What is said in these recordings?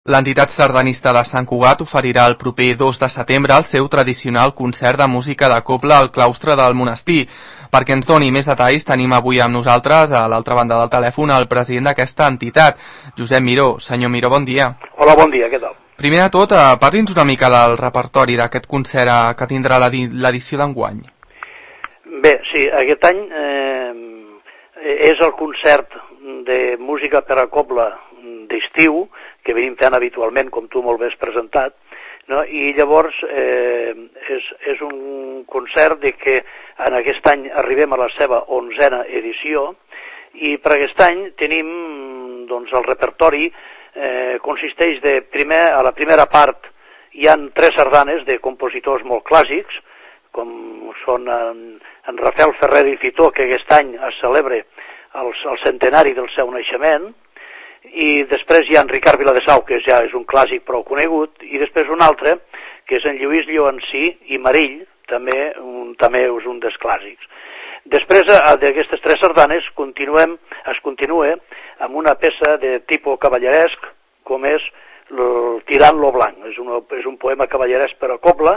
L'entitat sardanista de Sant Cugat oferirà el proper 2 de setembre el seu tradicional concert de música de cobla al claustre del monestir. Perquè ens doni més detalls tenim avui amb nosaltres, a l'altra banda del telèfon, el president d'aquesta entitat, Josep Miró. Senyor Miró, bon dia. Hola, bon dia, què tal? Primer de tot, parli'ns una mica del repertori d'aquest concert que tindrà l'edició d'enguany. Bé, sí, aquest any és el concert de música per a cobla d'estiu, que venim fent habitualment, com tu molt bé has presentat, no? I llavors és un concert de que en aquest any arribem a la seva 11a edició, i per aquest any tenim, doncs, el repertori consisteix de a la primera part hi han 3 sardanes de compositors molt clàssics, com són en Rafael Ferrer i Fitó, que aquest any es celebra el centenari del seu naixement, i després hi ha en Ricard Viladesau, que ja és un clàssic prou conegut, i després un altre, que és en Lluís Lloansí i Marill, també és un dels clàssics. Després d'aquestes 3 sardanes es continua amb una peça de tipus cavalleresc, com és Tirant lo blanc. És un poema cavalleresc per a cobla,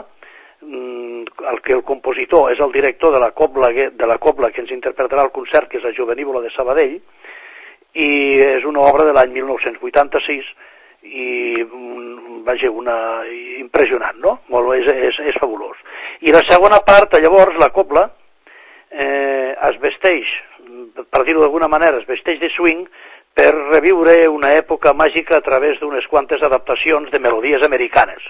el compositor és el director de la cobla que ens interpretarà el concert, que és la Jovenívola de Sabadell, i és una obra de l'any 1986 i vaja, impressionant, no? És fabulós. I la segona part, llavors, la cobla es vesteix, per dir-ho d'alguna manera, es vesteix de swing per reviure una època màgica a través d'unes quantes adaptacions de melodies americanes.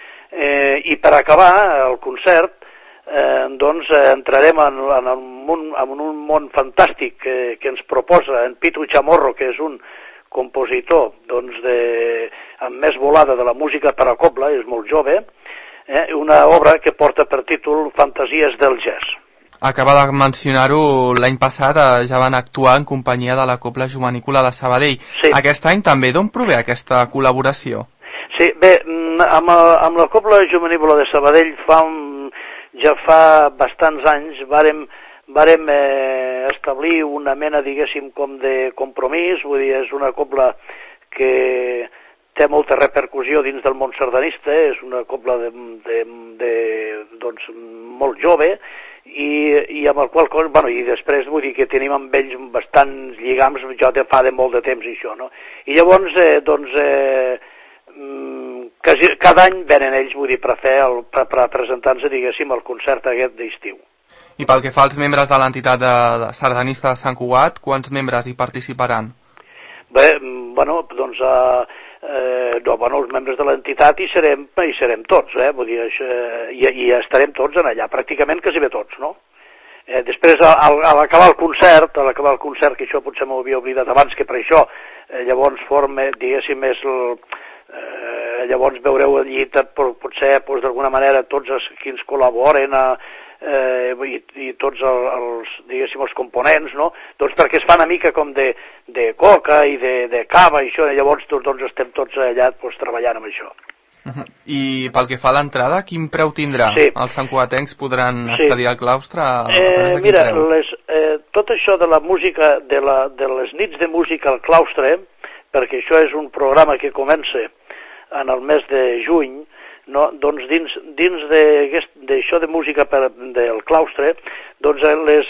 I per acabar el concert, doncs entrarem en un món fantàstic que ens proposa en Pitu Chamorro, que és un compositor amb més volada de la música per a cobla, és molt jove, una obra que porta per títol Fantasies del jazz. Acaba de mencionar-ho, l'any passat ja van actuar en companyia de la Cobla Jovenícola de Sabadell. Sí. Aquest any també, d'on prové aquesta col·laboració? Sí, bé, amb la Cobla Jovenícola de Sabadell ja fa bastants anys vàrem establir una mena, diguéssim, com de compromís, vull dir, és una cobla que té molta repercussió dins del món sardanista, és una cobla doncs, molt jove, i amb el qual cosa, bueno, i després vull dir que tenim amb ells bastants lligams, ja fa de molt de temps i això, no? I llavors, cada any venen ells, vull dir, per presentar-nos, diguéssim, el concert aquest d'estiu. I pel que fa als membres de l'entitat sardanista de Sant Cugat, quants membres hi participaran? Bé, bueno, doncs, els membres de l'entitat hi serem tots, vull dir, i estarem tots en allà, pràcticament quasi bé tots, no? Després, a l'acabar el concert, que això potser m'ho havia oblidat abans, que per això llavors forma, diguéssim, llavors veureu allí potser d'alguna manera tots els que ens col·laboren i tots diguéssim els components, no? Doncs perquè es fa una mica com de coca i de cava i això, llavors doncs estem tots allà treballant amb això. I pel que fa a l'entrada, quin preu tindrà? Sí. Els santcugatencs podran accedir al claustre a través de quin preu? Mira, tot això de la música, de les nits de música al claustre, perquè això és un programa que comença en el mes de juny, no? Doncs dins d'això de música del claustre, doncs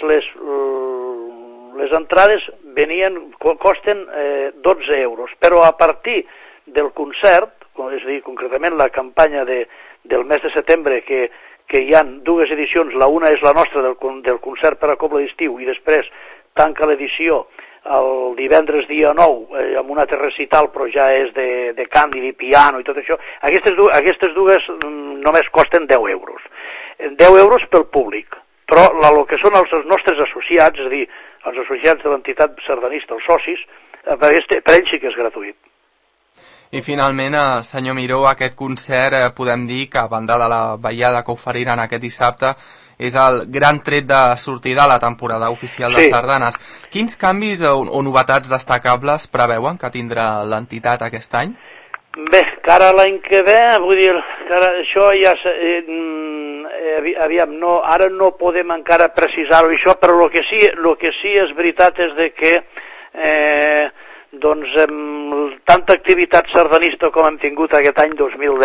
les entrades costen 12 euros, però a partir del concert, és a dir, concretament la campanya del mes de setembre, que hi ha 2 edicions, la una és la nostra del concert per a cobla d'estiu, i després tanca l'edició el divendres dia 9 amb un altre recital, però ja és de cant i de piano i tot això. Aquestes dues només costen 10 euros. 10 euros pel públic, però el que són els nostres associats, és a dir, els associats de l'entitat sardanista, els socis, per ells sí que és gratuït. I finalment, senyor Miró, aquest concert podem dir que, a banda de la ballada que oferiran aquest dissabte, és el gran tret de sortida a la temporada oficial de sardanes. Quins canvis o novetats destacables preveuen que tindrà l'entitat aquest any? Bé, cara l'any que ve, vull dir, això ja... aviam, ara no podem encara precisar-ho això, però el que sí és veritat és de que doncs amb tanta activitat sardanista com hem tingut aquest any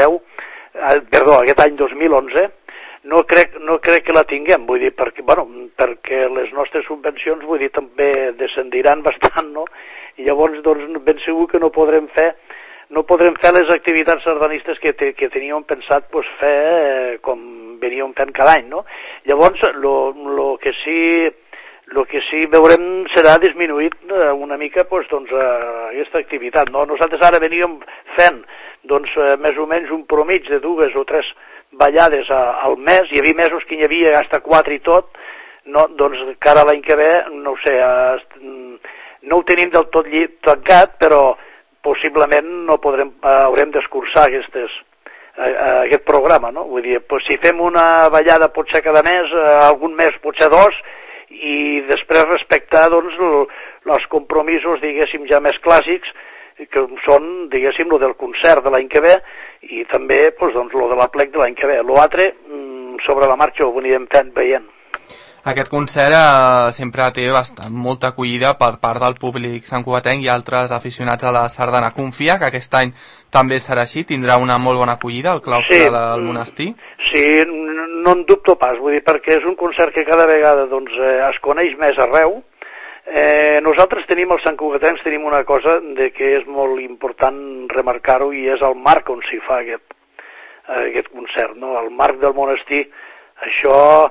2011, no crec que la tinguem, vull dir, perquè les nostres subvencions, vull dir, també descendiran bastant, no? I llavors, doncs, ben segur que no podrem fer les activitats sardanistes que teníem pensat fer com veníem fent cada any, no? Llavors, lo que sí veurem serà disminuït una mica aquesta activitat, no? Nosaltres ara veníem fent més o menys un promig de 2 o 3 ballades al mes, hi havia mesos que hi havia hasta 4 i tot, no? Doncs cara l'any que ve, no ho sé, no ho tenim del tot tancat, però possiblement haurem d'escurçar aquest programa, no? Vull dir, si fem una ballada potser cada mes, algun mes potser 2, i després respectar els compromisos, diguéssim, ja més clàssics, que són, diguéssim, lo del concert de l'any que ve i també lo de l'aplec de l'any que ve. L'altre, sobre la marxa ho veníem veient. Aquest concert sempre té molta acollida per part del públic santcugatenc i altres aficionats a la sardana. Confia que aquest any també serà així? Tindrà una molt bona acollida al claustre del monestir? Sí, no en dubto pas, vull dir, perquè és un concert que cada vegada es coneix més arreu. Nosaltres al santcugatencs tenim una cosa que és molt important remarcar-ho, i és el marc on s'hi fa aquest concert, no? El marc del monestir, això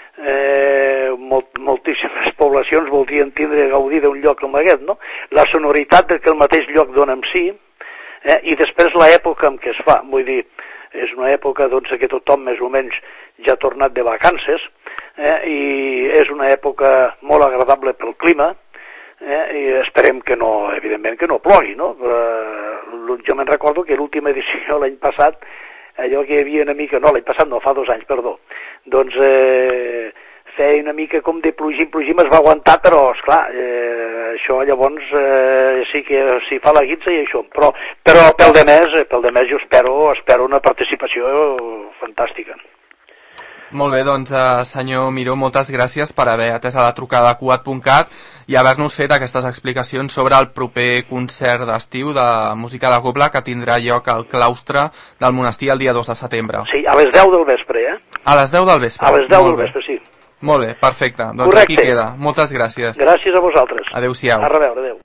moltíssimes poblacions voldrien tindre, gaudir d'un lloc com aquest, no? La sonoritat que el mateix lloc dona en si, i després l'època en què es fa, vull dir, és una època que tothom més o menys ja ha tornat de vacances, i és una època molt agradable pel clima, i esperem que no, evidentment que no plogui, no? Jo me'n recordo que l'última edició l'any passat, allò que hi havia una mica, no, l'any passat no, fa 2 anys, perdó, doncs feia una mica com de plogim, es va aguantar, però esclar, això llavors sí que s'hi fa la guitza i això, però pel de més jo espero una participació fantàstica. Molt bé, doncs senyor Miró, moltes gràcies per haver atès a la trucada a Cugat.cat i haver-nos fet aquestes explicacions sobre el proper concert d'estiu de música de cobla que tindrà lloc al claustre del monestir el dia 2 de setembre. Sí, a les 10 del vespre, A les 10 del vespre? A les 10 del vespre, sí. Molt bé, perfecte. Doncs correcte. Aquí queda. Moltes gràcies. Gràcies a vosaltres. Adéu-siau. A reveure, adéu.